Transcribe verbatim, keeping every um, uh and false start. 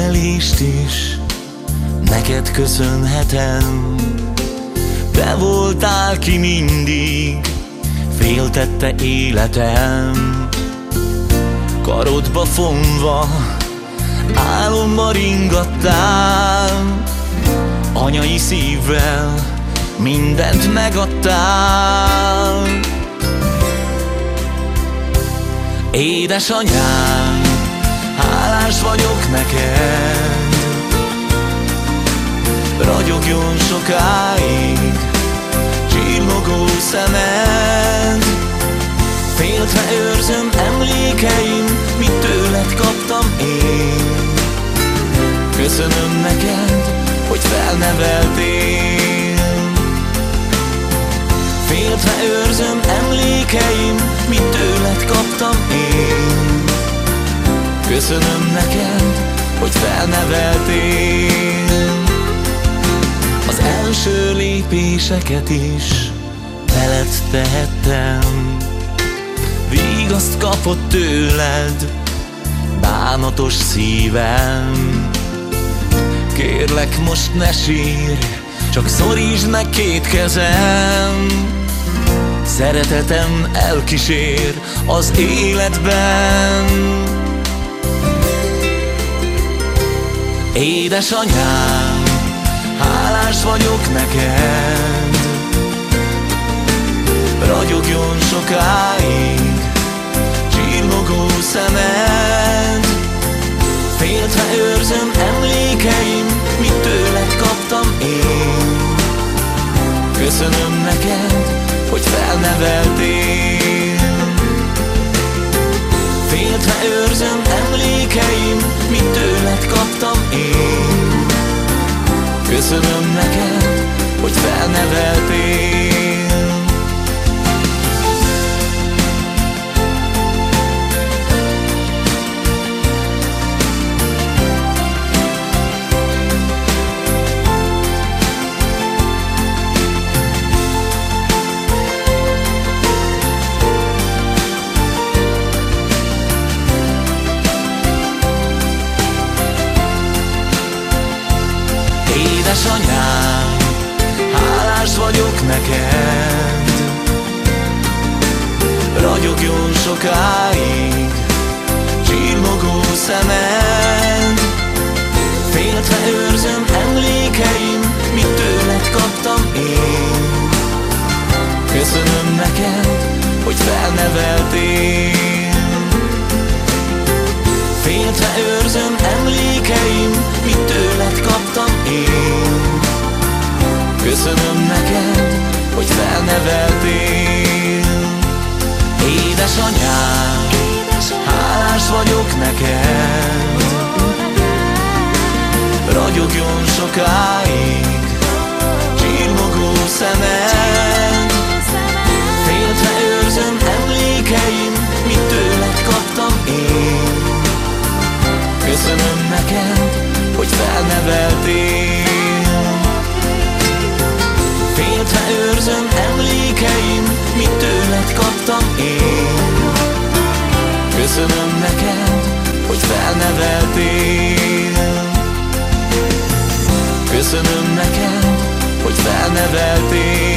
ölelést is neked köszönhetem. Te voltál, ki mindig féltette életem. Karodba fonva álomba ringattál, anyai szívvel mindent megadtál. Édesanyám, hálás vagyok neked, ragyogjon sokáig csillogó szemed. Féltve őrzöm emlékeim, mit tőled kaptam én. Köszönöm neked, hogy felneveltél. Féltve őrzöm emlékeim, mit tőled kaptam én. Köszönöm neked, hogy felneveltél. Az első lépéseket is veled tehettem. Vigaszt kapott tőled bánatos szívem. Kérlek, most ne sírj, csak szorítsd meg két kezem. Szeretetem elkísér az életben. Édesanyám, hálás vagyok neked, ragyogjon sokáig csillogó szemed. Féltve őrzöm emlékeim, mit tőled kaptam én. Köszönöm neked, hogy felneveltél. Féltve őrzöm emlékeim, mit tőled kaptam én. Köszönöm neked, hogy felneveltél. Édesanyám, hálás vagyok neked, ragyogjon sokáig csillogó szemed. Féltve őrzöm emlékeim, mit tőled kaptam én. Köszönöm neked, hogy felneveltél. Féltve őrzöm emlékeim, mit tőled kaptam én. Köszönöm neked, hogy felneveltél. Édesanyám, hálás vagyok neked, ragyogjon sokáig csillogó szemed. Féltve őrzöm emlékeim, mit tőled kaptam én. Köszönöm neked, hogy felneveltél. Féltve őrzöm emlékeim, mit tőled kaptam én. Köszönöm neked, hogy felneveltél. Köszönöm neked, hogy felneveltél.